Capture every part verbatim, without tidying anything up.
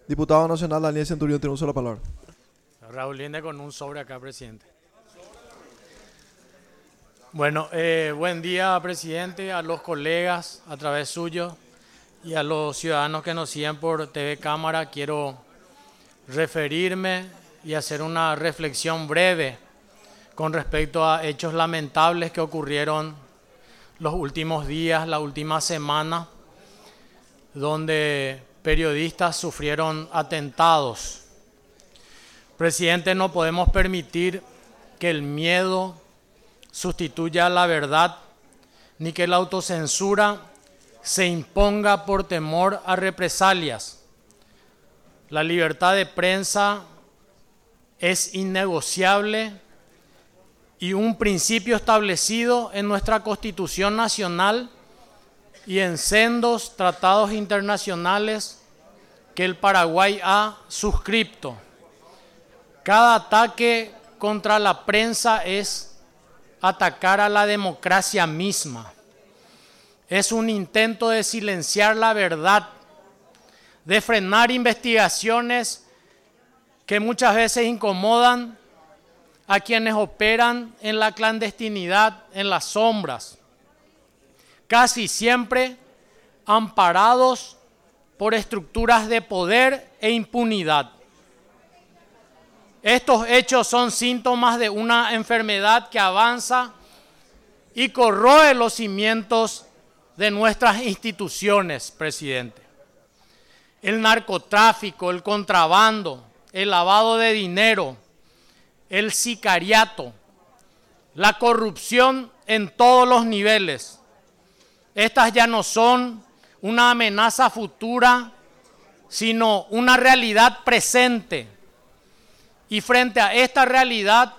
Diputado Nacional Daniel Centurión tiene un solo palabra. Raúl Linde con un sobre acá, presidente. Bueno, eh, buen día, presidente, a los colegas a través suyo y a los ciudadanos que nos siguen por T V Cámara. Quiero referirme y hacer una reflexión breve con respecto a hechos lamentables que ocurrieron los últimos días, la última semana, donde periodistas sufrieron atentados. Presidente, no podemos permitir que el miedo sustituya la verdad, ni que la autocensura se imponga por temor a represalias. La libertad de prensa es innegociable y un principio establecido en nuestra Constitución Nacional y en sendos tratados internacionales que el Paraguay ha suscrito. Cada ataque contra la prensa es atacar a la democracia misma. Es un intento de silenciar la verdad, de frenar investigaciones que muchas veces incomodan a quienes operan en la clandestinidad, en las sombras, casi siempre amparados por estructuras de poder e impunidad. Estos hechos son síntomas de una enfermedad que avanza y corroe los cimientos de nuestras instituciones, presidente. El narcotráfico, el contrabando, el lavado de dinero, el sicariato, la corrupción en todos los niveles. Estas ya no son una amenaza futura, sino una realidad presente. Y frente a esta realidad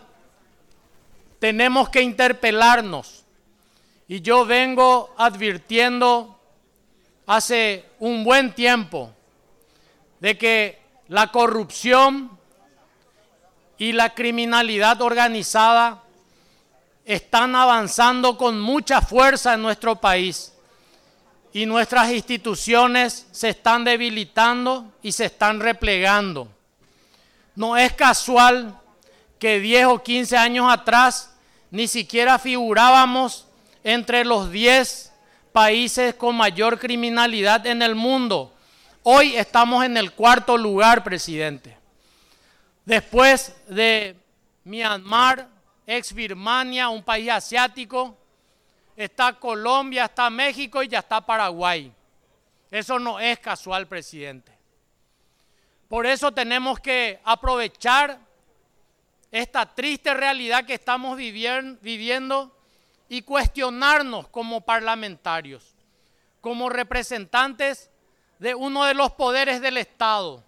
tenemos que interpelarnos. Y yo vengo advirtiendo hace un buen tiempo de que la corrupción y la criminalidad organizada están avanzando con mucha fuerza en nuestro país y nuestras instituciones se están debilitando y se están replegando. No es casual que diez o quince años atrás ni siquiera figurábamos entre los diez países con mayor criminalidad en el mundo. Hoy estamos en el cuarto lugar, presidente. Después de Myanmar, ex Birmania, un país asiático, está Colombia, está México y ya está Paraguay. Eso no es casual, presidente. Por eso tenemos que aprovechar esta triste realidad que estamos viviendo y cuestionarnos como parlamentarios, como representantes de uno de los poderes del Estado.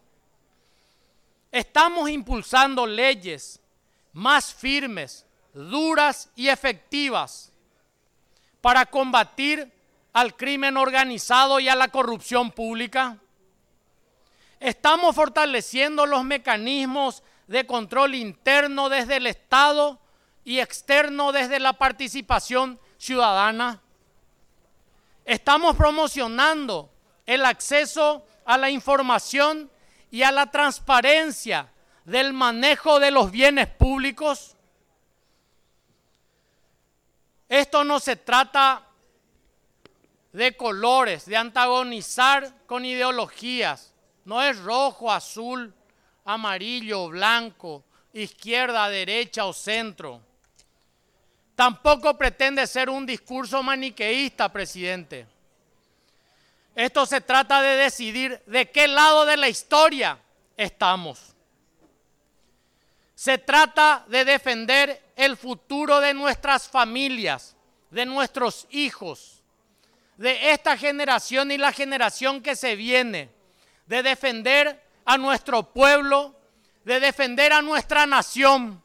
Estamos impulsando leyes más firmes, duras y efectivas para combatir al crimen organizado y a la corrupción pública. Estamos fortaleciendo los mecanismos de control interno desde el Estado y externo desde la participación ciudadana. Estamos promocionando el acceso a la información y a la transparencia del manejo de los bienes públicos. Esto no se trata de colores, de antagonizar con ideologías. No es rojo, azul, amarillo, blanco, izquierda, derecha o centro. Tampoco pretende ser un discurso maniqueísta, presidente. Esto se trata de decidir de qué lado de la historia estamos. Se trata de defender el futuro de nuestras familias, de nuestros hijos, de esta generación y la generación que se viene, de defender a nuestro pueblo, de defender a nuestra nación,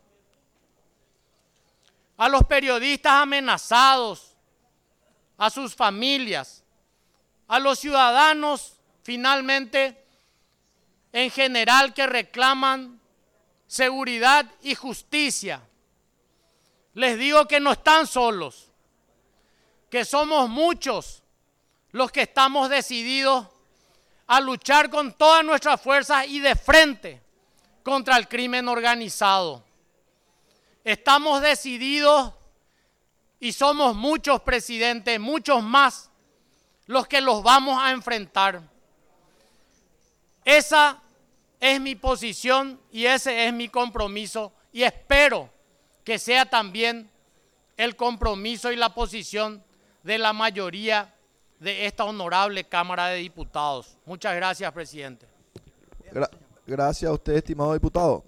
a los periodistas amenazados, a sus familias, a los ciudadanos finalmente en general que reclaman seguridad y justicia. Les digo que no están solos, que somos muchos los que estamos decididos a luchar con todas nuestras fuerzas y de frente contra el crimen organizado. Estamos decididos y somos muchos, presidente, muchos más los que los vamos a enfrentar. Esa es mi posición y ese es mi compromiso y espero que sea también el compromiso y la posición de la mayoría de esta honorable Cámara de Diputados. Muchas gracias, presidente. Gra- gracias a usted, estimado diputado.